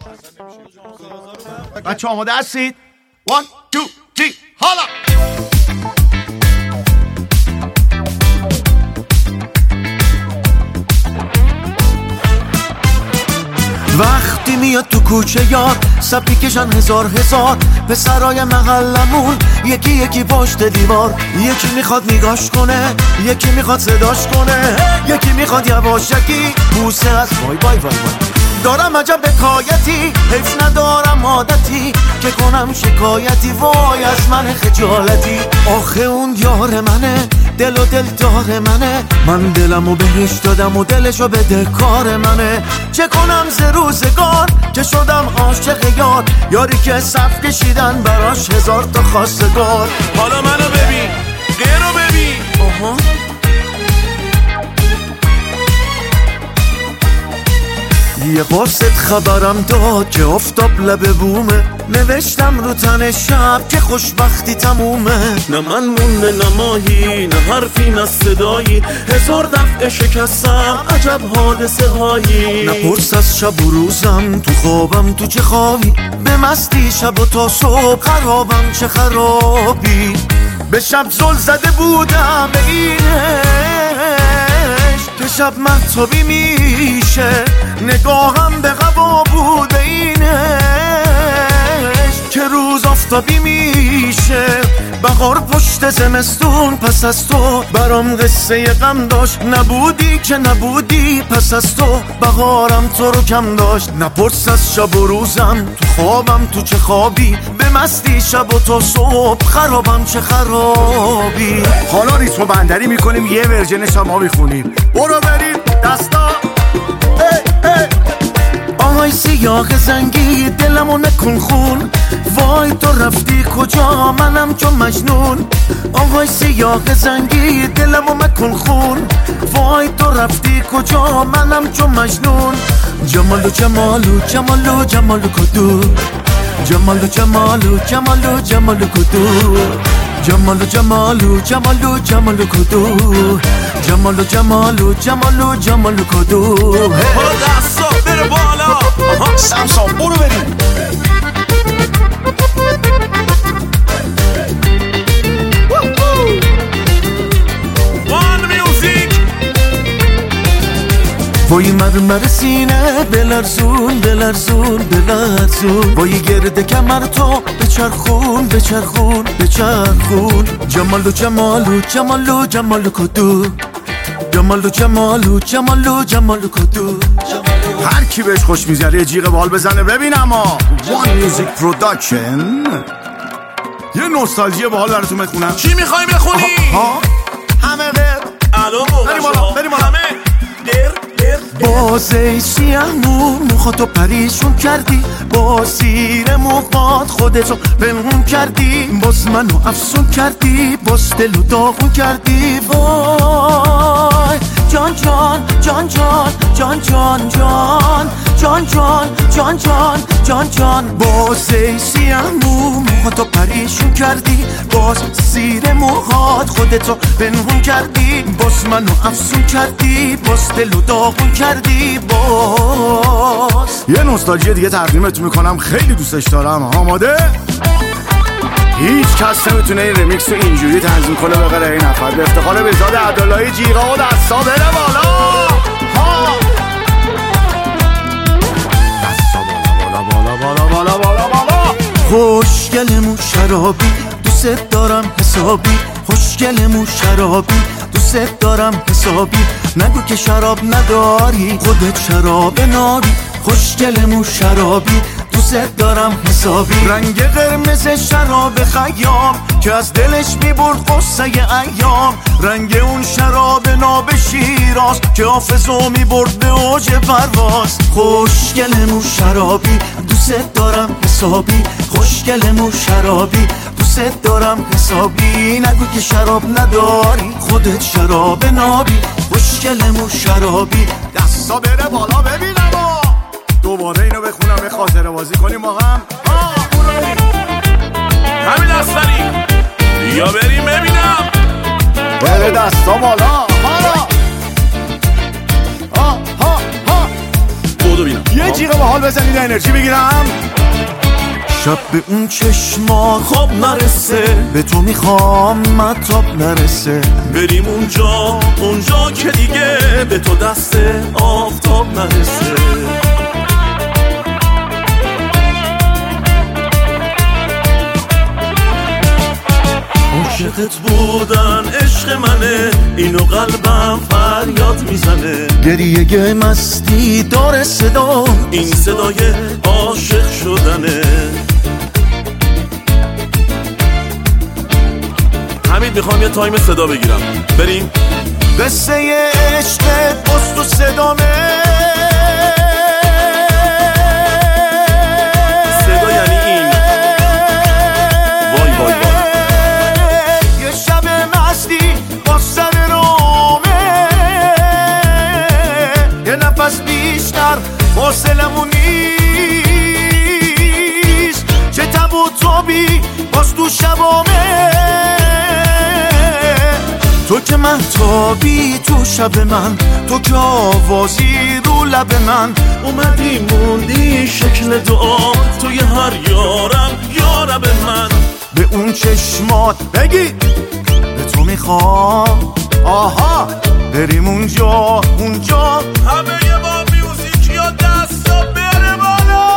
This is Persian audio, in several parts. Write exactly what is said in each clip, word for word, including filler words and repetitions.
بچه آماده هستید؟ وان تو تی حالا وقتی میاد تو کوچه یاد سبی کشن هزار هزار پسرای محلمون یکی یکی پشت دیوار یکی میخواد نگاش کنه یکی میخواد صداش کنه یکی میخواد یواشکی بوسه از وای وای وای وای دارم عجب بکایتی حیف ندارم عادتی که کنم شکایتی وای از من خجالتی آخه اون یار منه دل و دل دار منه من دلمو بهش دادم و دلشو بده کار منه چه کنم ز روزگار که شدم عاشق یار یاری که صف کشیدن براش هزار تا خواستگار حالا منو ببین غیرو ببین آها یه قرصت خبرم داد که افتاب لب بومه نوشتم رو تن شب که خوشبختی تمومه نه من مونده نه ماهی نه حرفی نه صدایی هزار دفعه شکستم عجب حادثه هایی نپرس از شب و روزم تو خوابم تو چه خوابی به مستی شب و تا صبح خرابم چه خرابی به شب زل زده بودم به اینش که شب محتابی میشه نگاهم به قبا بود به اینش که روز آفتابی میشه بهار پشت زمستون پس از تو برام قصه غم داشت نبودی که نبودی پس از تو بهارم تو رو کم داشت نپرس از شب و روزم تو خوابم تو چه خوابی به مستی شب و تا صبح خرابم چه خرابی حالا ریتم بندری میکنیم یه ورژنش هم ما میخونیم برو بریم دستا ای ای آهای سیاه زنگی دلمو نکن خون وای تو رفتی کجا منم چون مجنون آهای سیاه زنگی دلمو مکن خون وای تو رفتی کجا منم چون مجنون جمالو جمالو جمالو جمالو کدو جمالو جمالو جمالو جمالو کدو جمالو جمالو جمالو جمالو کدو جمالو جمالو جمالو جمالو کدو برو دستا بره بالا سمسام برو بریم وان میوزیک وای مرمر سینه بلرزون بلرزون بلرزون وای گرد کمر تو بچرخون بچرخون بچرخون جمالو جمالو جمالو جمالو کدو جمالو جمالو جمالو جمالو کدو هر کی بهش خوش میذاره یه جیغ بال بزنه ببینم ها وان میوزیک پروداکشن یه نوستالژی باحال براتون بخونم چی میخوای بخونی؟ ها همه غیر الو بریم بالا بریم بالا همه در در بازه سیاه مو موخاتو پریشون کردی با زیر موهات خودتو پنهون کردی باز منو افسون کردی باز دلو داغون کردی وای جان جان جان جان جان جان جان جان جان جان جان جان جان بازه سیاه مو موهاتو پریشون کردی باز زیر موهات خودتو پنهون کردی باز منو افسون کردی باز دلو داغون کردی باز یه نوستالژی دیگه تقدیمتون میکنم خیلی دوستش دارم آماده؟ هیچ کس نمیتونه این رمیکس رو اینجوری تنظیم کنه به غیر این نفر به افتخار بهزاد عبداللهی جیغا و دستا بره بالا ها دستا بالا بالا بالا بالا بالا بالا خوشگلمو شرابی دوست دارم حسابی خوشگلمو شرابی دوست دارم حسابی نگو که شراب نداری خودت شراب ناری خوشگلمو شرابی دوست دارم حسابی رنگ قرمز شراب خیام که از دلش میبرد قصه ایام رنگ اون شراب ناب شیراز که حافظو میبرد به اوج پرواز خوشگلمو شرابی دوست دارم حسابی خوشگلمو شرابی دوست دارم حسابی نگو که شراب نداری خودت شراب نابی خوشگلمو شرابی دستا بره بالا ببینم دوباره اینو بخونم به خاطره بازی کنیم با هم همین دستانی یا بریم ببینم بره دستا بالا حالا ها ها ها بودو بینم. یه جیغه با حال بزنید انرژی بگیرم. شب به اون چشما خواب نرسه، به تو میخوام مطاب نرسه. بریم اونجا اونجا که دیگه به تو دست آفتاب نرسه. عاشقت بودن عشق منه، اینو قلبم فریاد میزنه. گریه مستی داره صدا، این صدای عاشق شدنه. حمید میخوام یه تایم صدا بگیرم. بریم. قصه عشق پست و صدامه. صدا یعنی این. وای وای وای. یه شب مستی با سر رامه، یه نفس بیشتر حوصلمون نیست. چه تب و تابی باز تو شبامه. تو که مهتابی تو شب من، تو که آوازی رو لب من. اومدی موندی شکل دعا، توی هر یارم یارب من. به اون چشمات بگی به تو میخوام. آها بریم اونجا اونجا همه یه با میوزیک یا دستا بره بالا.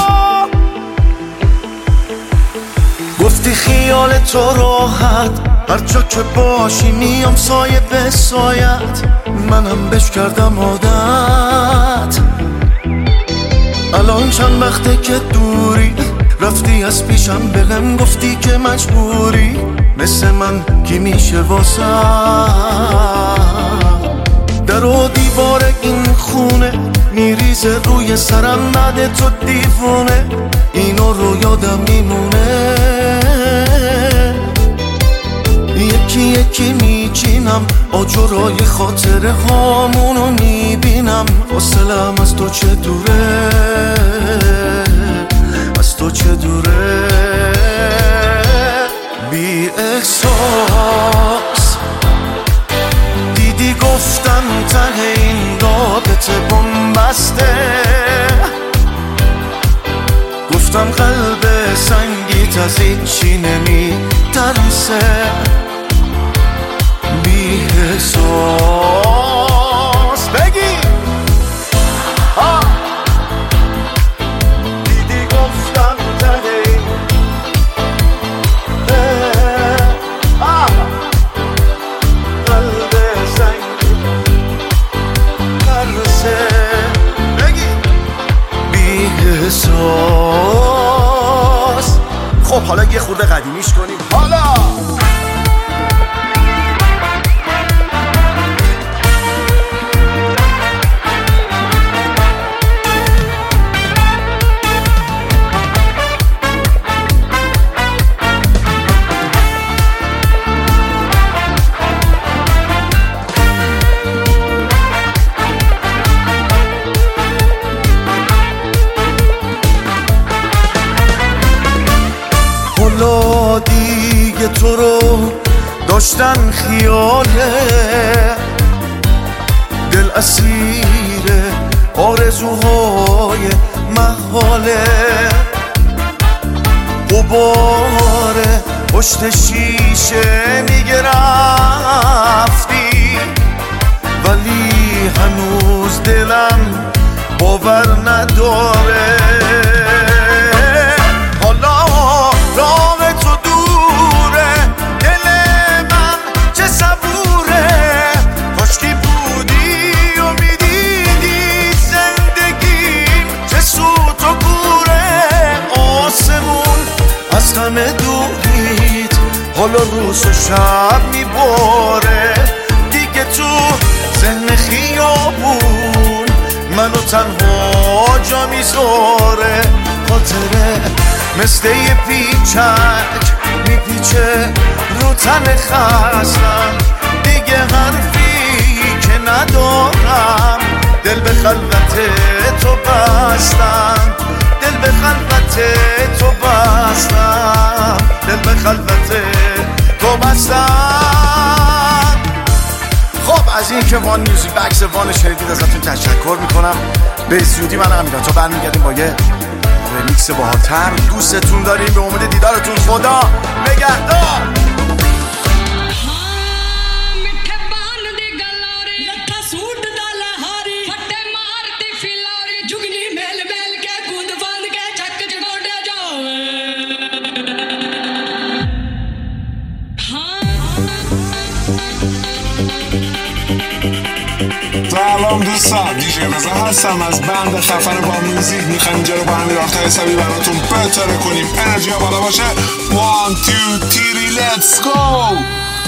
گفتی خیال تو راحت، هر جا که باشی میام سایه به سایت. منم بش کردم عادت. الان چند وقته که دوری، رفتی از پیشم بهم گفتی که مجبوری. مثل من کی میشه واسه در و دیوار این خونه، میریزه روی سرم نده تو دیوونه. اینو رو یادم میمونه، یکی یکی میچینم آجرای خاطره هامونو میبینم. حوصله‌ام از تو چه دوره، از تو چه دوره. بی احساس دیدی گفتم ته این رابطه بنبسته. گفتم قلب سنگیت از هیچی نمیترسه. بی احساس بگی ها. دیدی گفتم ته این قلب سنگی ترسه. بگی بی احساس. خب حالا یه خورده قدیمیش کنیم. حالا حالا دیگه تو رو داشتن خیاله. دل اسیر آرزوهای محاله. غبار پشت شیشه میگه رفتی، ولی هنوز دلم باور نداره. حالا راه تو دوره، دل من چه صبوره. کاشکی بودی و میدیدی زندگیم چه سوت و گوره. آسمون از همه دورید، حالا روز و شب میباره. دیگه تو ذهن خیابون منو تنها جا میذاره. خاطره مثل یه پیچک میپیچه رو تن خستم. دیگه حرفی که ندارم، دل به خلوت تو بستم. دل به خلوت تو بستم. دل به خلوت تو بستم. خب از این که وان میوزیک بکس وان شنیدید ازتون تشکر میکنم. به زودی من امیران تا برمیگردیم با یه رمیکس باحال‌تر. دوستتون داریم، به امید دیدارتون. خدا نگهدار. سلام دوستان، دیجی رضا هستم از بند خفن با موزیک. میخوایم اینجا رو با همین راحت حسابی براتون بهتره کنیم. انرژی ها بالا باشه. وان تو تیری لیتس گو.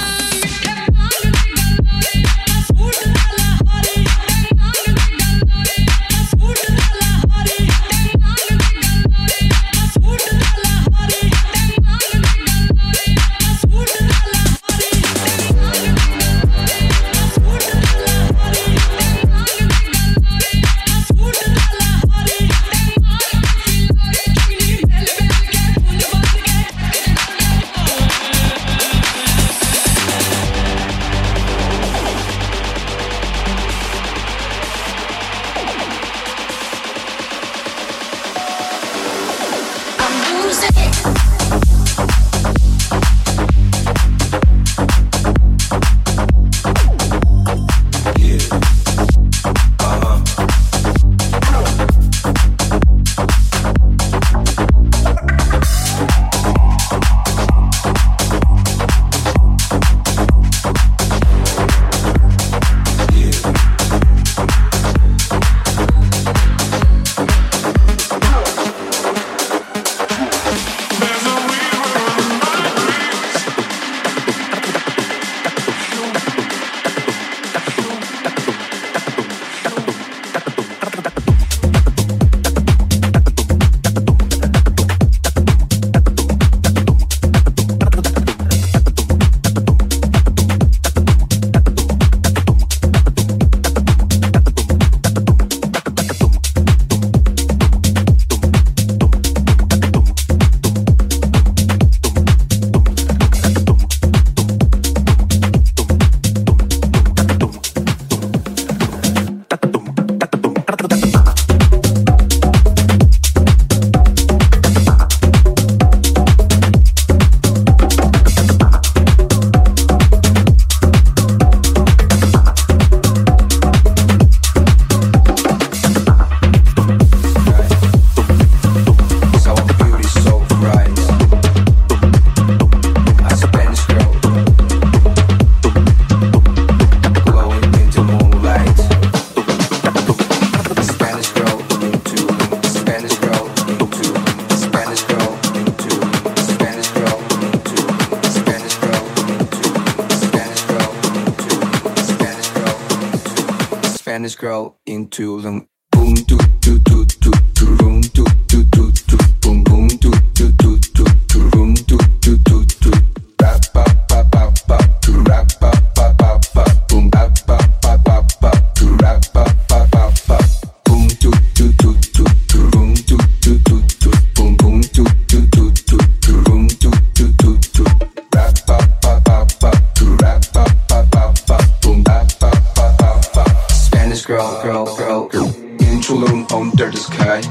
Spanish girl into them. Boom, do, do, do, do, do, room, do, do, do, do, boom, boom, do, do, do, do, do, room, do, do, do, do, rap, ba, ba, ba, ba, do, rap, ba, ba, ba, ba, boom, rap, ba, ba, ba, ba, do, rap, ba, ba, ba, ba, boom, do, do, do, do, do, room, do, do, do, do, boom, boom, do, do, do, do, do, room, do, do, do, do, rap, ba, ba, ba, ba, do, rap, ba, ba, ba, ba, boom, rap, ba, ba, ba, ba. Spanish girl, girl, girl, girl, in Tulum under the sky.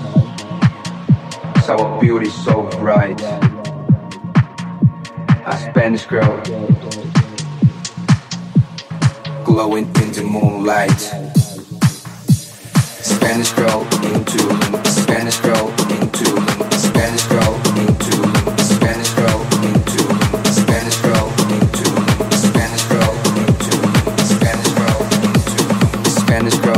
Our beauty so bright. A Spanish girl, glowing in the moonlight. Spanish girl in Tulum, Spanish girl in Tulum, Spanish girl in Tulum, Spanish girl in Tulum, Spanish girl in Tulum, Spanish girl in Tulum, Spanish girl in Tulum, Spanish girl.